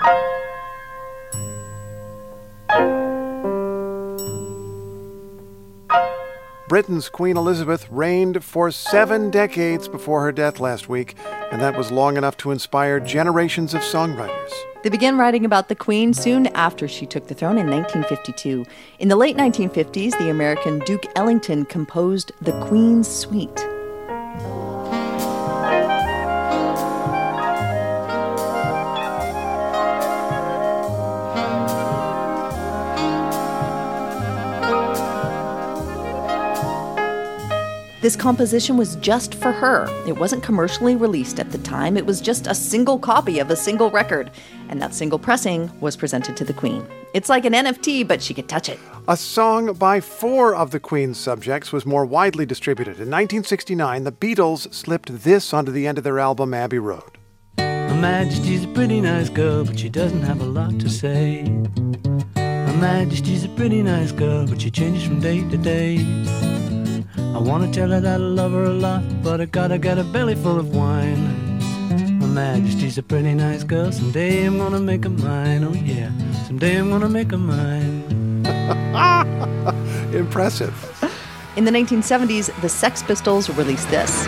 Britain's Queen Elizabeth reigned for 7 decades before her death last week, and that was long enough to inspire generations of songwriters. They began writing about the Queen soon after she took the throne in 1952. In the late 1950s, the American Duke Ellington composed the Queen's Suite. This composition was just for her. It wasn't commercially released at the time. It was just a single copy of a single record. And that single pressing was presented to the Queen. It's like an NFT, but she could touch it. A song by 4 of the Queen's subjects was more widely distributed. In 1969, the Beatles slipped this onto the end of their album, Abbey Road. Her Majesty's a pretty nice girl, but she doesn't have a lot to say. Her Majesty's a pretty nice girl, but she changes from day to day. I want to tell her that I love her a lot, but I gotta get a belly full of wine. Her Majesty's a pretty nice girl, someday I'm gonna make her mine, oh yeah, someday I'm gonna make her mine. Impressive. In the 1970s, the Sex Pistols released this.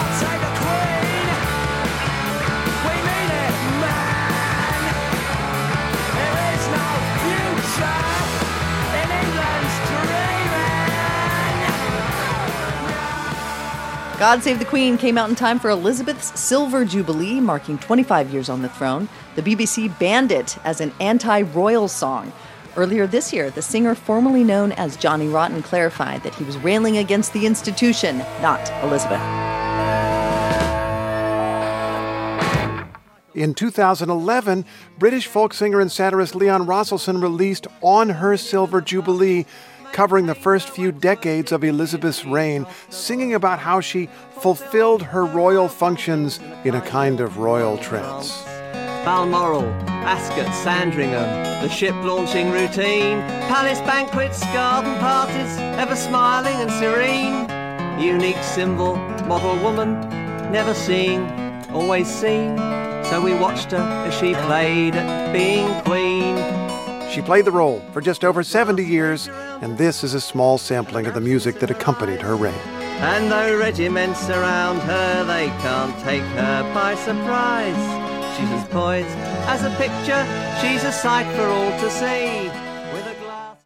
God Save the Queen came out in time for Elizabeth's Silver Jubilee, marking 25 years on the throne. The BBC banned it as an anti-royal song. Earlier this year, the singer formerly known as Johnny Rotten clarified that he was railing against the institution, not Elizabeth. In 2011, British folk singer and satirist Leon Rosselson released On Her Silver Jubilee, covering the first few decades of Elizabeth's reign, singing about how she fulfilled her royal functions in a kind of royal trance. Balmoral, Ascot, Sandringham, the ship-launching routine, palace banquets, garden parties, ever smiling and serene. Unique symbol, model woman, never seen, always seen. So we watched her as she played at being queen. She played the role for just over 70 years, and this is a small sampling of the music that accompanied her reign. And though regiments surround her, they can't take her by surprise. She's as poised as a picture, she's a sight for all to see.